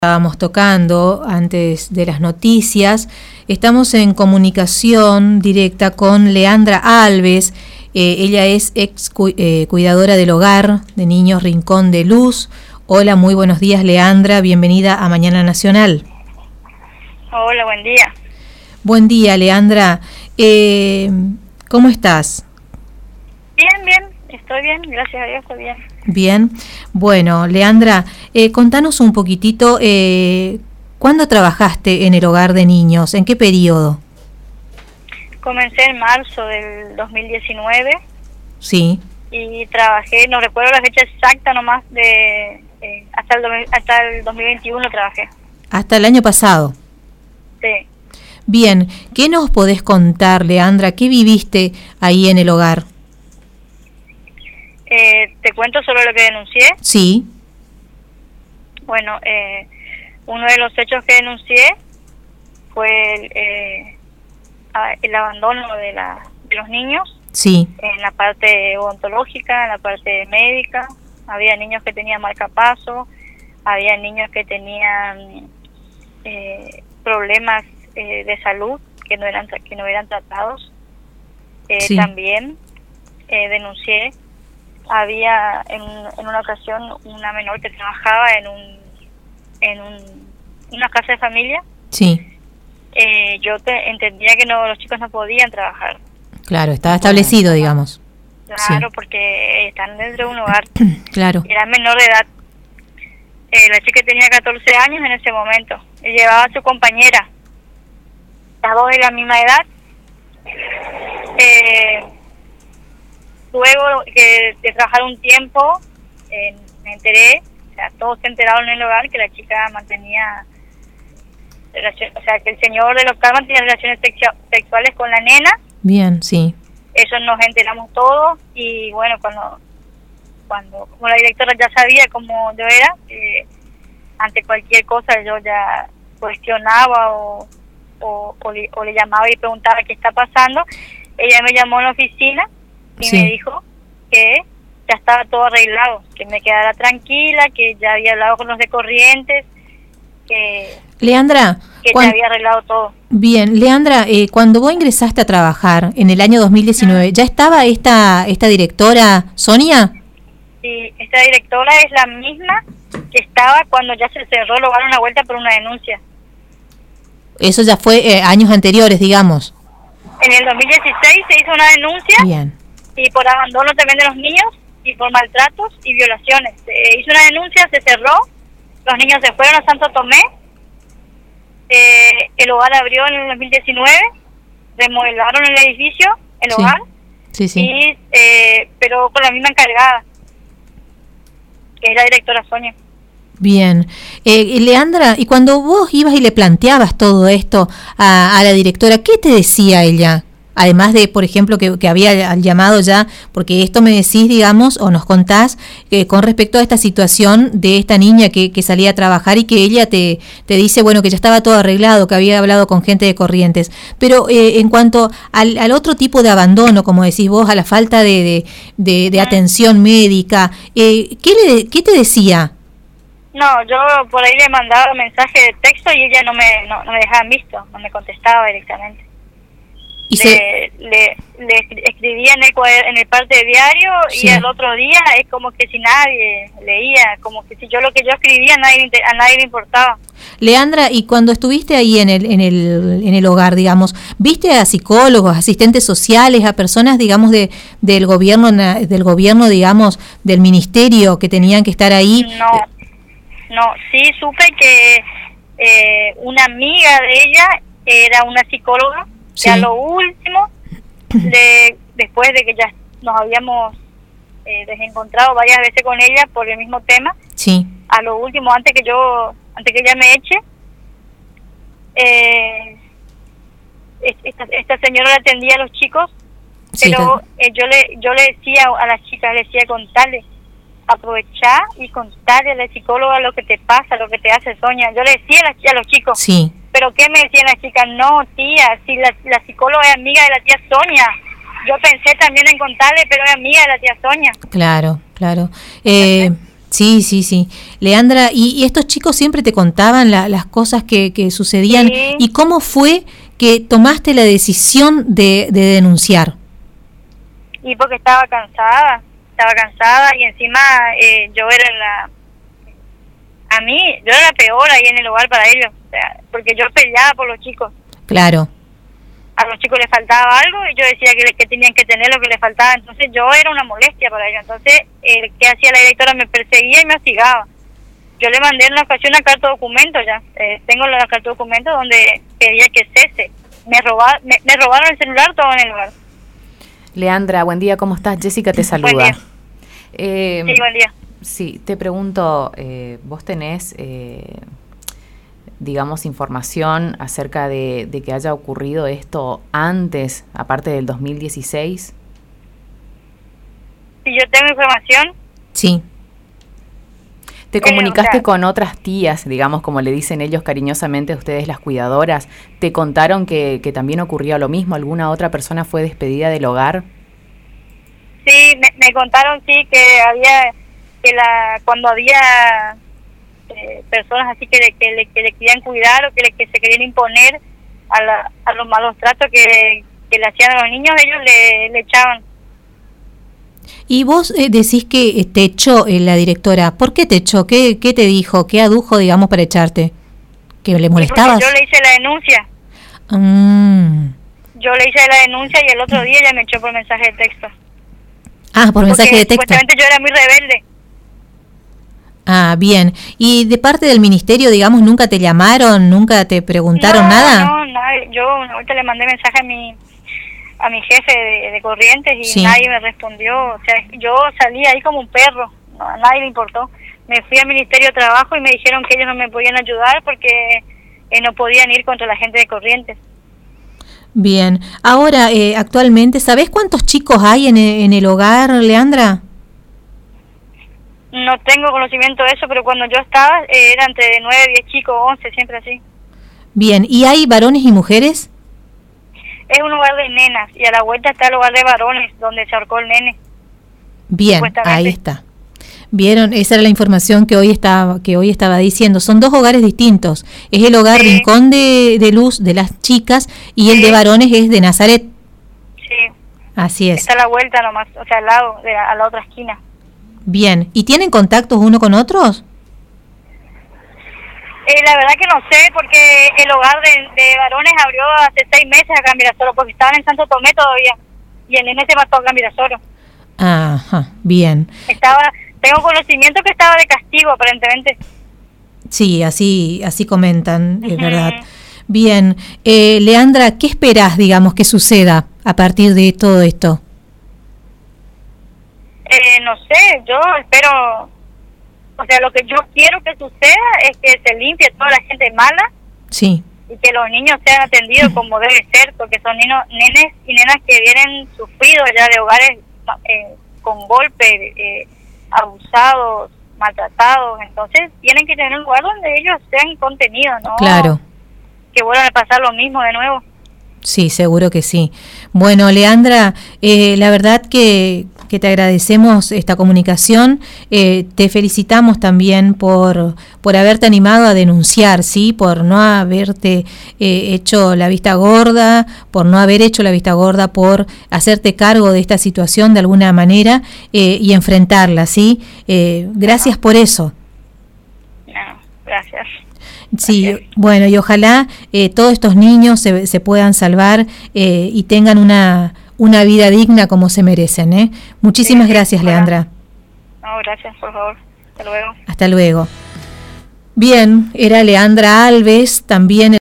Estábamos tocando antes de las noticias, estamos en comunicación directa con Leandra Alves. Ella es cuidadora del hogar de niños Rincón de Luz. Hola, muy buenos días, Leandra, bienvenida a Mañana Nacional. Hola, buen día. Buen día, Leandra. ¿Cómo estás? Bien, estoy bien, gracias a Dios, estoy bien. Bien, bueno, Leandra, contanos un poquitito, ¿cuándo trabajaste en el hogar de niños? ¿En qué periodo? Comencé en marzo del 2019. Sí. Y trabajé, no recuerdo la fecha exacta nomás, hasta el 2021 trabajé. Hasta el año pasado. Sí. Bien, ¿qué nos podés contar, Leandra? ¿Qué viviste ahí en el hogar? ¿Te cuento solo lo que denuncié? Sí. Bueno, uno de los hechos que denuncié fue el abandono de los niños. Sí. En la parte odontológica, en la parte médica. Había niños que tenían marcapaso, había niños que tenían problemas de salud que no eran tratados. Sí. También denuncié. Había en una ocasión una menor que trabajaba en una casa de familia. Sí. Yo entendía que los chicos no podían trabajar. Claro, estaba establecido, digamos. Claro, sí. Porque están dentro de un hogar. Claro. Era menor de edad. La chica tenía 14 años en ese momento. Y llevaba a su compañera. Las dos de la misma edad. Luego de trabajar un tiempo, me enteré, o sea, todos se enteraron en el hogar que la chica mantenía que el señor del local mantenía relaciones sexuales con la nena. Bien, sí. Eso nos enteramos todos y bueno, cuando como la directora ya sabía cómo yo era, ante cualquier cosa yo ya cuestionaba o le llamaba y preguntaba qué está pasando. Ella me llamó en la oficina y sí. me dijo que ya estaba todo arreglado, que me quedara tranquila, que ya había hablado con los de Corrientes, Leandra, que se había arreglado todo. Bien, Leandra, cuando vos ingresaste a trabajar en el año 2019, ¿ya estaba esta directora, Sonia? Sí, esta directora es la misma que estaba cuando ya se cerró el hogar una vuelta por una denuncia. Eso ya fue años anteriores, digamos. En el 2016 se hizo una denuncia. Bien. Y por abandono también de los niños y por maltratos y violaciones. Se hizo una denuncia, se cerró, los niños se fueron a Santo Tomé, el hogar abrió en el 2019, remodelaron el edificio, el hogar, sí. Y, pero con la misma encargada, que es la directora Sonia. Bien. Leandra, y cuando vos ibas y le planteabas todo esto a la directora, ¿qué te decía ella? Además de, por ejemplo, que había llamado ya, porque esto me decís, digamos, o nos contás, con respecto a esta situación de esta niña que salía a trabajar y que ella te dice, bueno, que ya estaba todo arreglado, que había hablado con gente de Corrientes. Pero en cuanto al otro tipo de abandono, como decís vos, a la falta de atención médica, ¿qué te decía? No, yo por ahí le mandaba mensaje de texto y ella no me dejaba en visto, no me contestaba directamente. Le escribía en el parte de diario. Sí. Y al otro día es como que si nadie leía, como que si lo que yo escribía a nadie le importaba. Leandra, y cuando estuviste ahí en el hogar, digamos, ¿viste a psicólogos, asistentes sociales, a personas, digamos, del gobierno, digamos, del ministerio que tenían que estar ahí? No, sí supe que una amiga de ella era una psicóloga. Sí. Ya lo último, después de que ya nos habíamos desencontrado varias veces con ella por el mismo tema, sí. A lo último, antes que ella me eche, esta señora le atendía a los chicos, sí, pero yo le decía a las chicas, le decía contarle, aprovechar y contarle a la psicóloga lo que te pasa, lo que te hace Sonia. Yo le decía a los chicos. Sí. ¿Pero qué me decían las chicas? No, tía, si la psicóloga es amiga de la tía Sonia. Yo pensé también en contarle, pero es amiga de la tía Sonia. Claro. Sí. Leandra, ¿y estos chicos siempre te contaban las cosas que sucedían? Sí. ¿Y cómo fue que tomaste la decisión de denunciar? Y porque estaba cansada y encima yo era yo era la peor ahí en el hogar para ellos, o sea, porque yo peleaba por los chicos. Claro. A los chicos les faltaba algo y yo decía que tenían que tener lo que les faltaba, entonces yo era una molestia para ellos. Entonces, ¿qué hacía la directora? Me perseguía y me hostigaba. Yo le mandé en una ocasión una carta de documento ya, tengo la carta de documento donde pedía que cese. Me robaron el celular, todo en el lugar. Leandra, buen día, ¿cómo estás? Jessica te saluda. Buen día. Sí, buen día. Sí, te pregunto, ¿vos tenés, digamos, información acerca de que haya ocurrido esto antes, aparte del 2016? Si yo tengo información. Sí. ¿Te comunicaste con otras tías, digamos, como le dicen ellos cariñosamente a ustedes, las cuidadoras? ¿Te contaron que también ocurría lo mismo? ¿Alguna otra persona fue despedida del hogar? Sí, me contaron, sí, que había, cuando había personas así que le querían cuidar o que se querían imponer a los malos tratos que le hacían a los niños, ellos le echaban. Y vos decís que te echó la directora. ¿Por qué te echó? ¿Qué te dijo? ¿Qué adujo, digamos, para echarte? ¿Que le molestabas? Yo le hice la denuncia. Yo le hice la denuncia y el otro día ella me echó por mensaje de texto. Ah, por mensaje de texto. Supuestamente yo era muy rebelde. Ah, bien. ¿Y de parte del ministerio, digamos, nunca te llamaron, nunca te preguntaron nada? No, nada. Yo ahorita le mandé mensaje a mi jefe de Corrientes y sí. Nadie me respondió. O sea, yo salí ahí como un perro, no, a nadie le importó. Me fui al Ministerio de Trabajo y me dijeron que ellos no me podían ayudar porque no podían ir contra la gente de Corrientes. Bien. Ahora, actualmente, ¿sabés cuántos chicos hay en el hogar, Leandra? No tengo conocimiento de eso, pero cuando yo estaba era entre 9, 10 chicos, 11, siempre así. Bien. ¿Y hay varones y mujeres? Es un hogar de nenas y a la vuelta está el hogar de varones donde se ahorcó el nene. Bien, ahí está. Vieron, esa era la información que hoy estaba diciendo. Son dos hogares distintos. Es el hogar Rincón de Luz de las chicas y el de varones es de Nazaret. Sí. Así es. Está a la vuelta nomás, o sea, al lado, a la otra esquina. Bien. ¿Y tienen contactos uno con otros? La verdad que no sé, porque el hogar de varones abrió hace 6 meses acá en Virasoro, porque estaban en Santo Tomé todavía, y el nene se mató acá en Virasoro. Ajá, bien. Tengo conocimiento que estaba de castigo, aparentemente. Sí, así comentan, es verdad. Bien, Leandra, ¿qué esperás, digamos, que suceda a partir de todo esto? No sé, yo espero... O sea, lo que yo quiero que suceda es que se limpie toda la gente mala. Sí. Y que los niños sean atendidos como debe ser, porque son nenes y nenas que vienen sufridos ya de hogares con golpes, abusados, maltratados. Entonces tienen que tener un lugar donde ellos sean contenidos, ¿no? Claro. Que vuelvan a pasar lo mismo de nuevo. Sí, seguro que sí. Bueno, Leandra, la verdad que te agradecemos esta comunicación, te felicitamos también por haberte animado a denunciar, ¿sí? Por no haberte hecho la vista gorda, por no haber hecho la vista gorda, por hacerte cargo de esta situación de alguna manera y enfrentarla, ¿sí? Gracias por eso. No, gracias. Sí, bueno, y ojalá todos estos niños se puedan salvar y tengan una vida digna como se merecen. Muchísimas gracias, Leandra. No, gracias, por favor. Hasta luego. Hasta luego. Bien, era Leandra Alves, también